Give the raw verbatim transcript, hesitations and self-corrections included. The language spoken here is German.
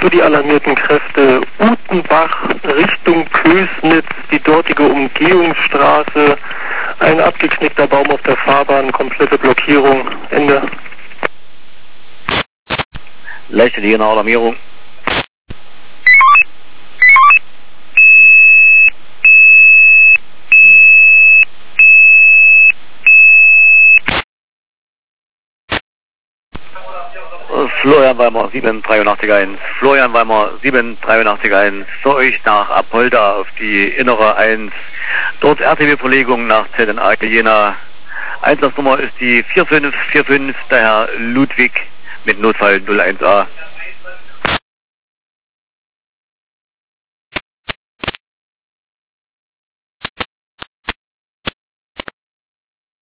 für die alarmierten Kräfte Utenbach Richtung Kösnitz, die dortige Umgehungsstraße, ein abgeknickter Baum auf der Fahrbahn, komplette Blockierung, Ende. Leiste die genaue Alarmierung. Florian Weimar sieben drei acht eins, Florian Weimar sieben drei acht eins, für euch nach Apolda auf die innere eins, dort R T W-Verlegung nach Z N A Jena. Einsatznummer ist die vier fünf vier fünf, der Herr Ludwig mit Notfall null eins a.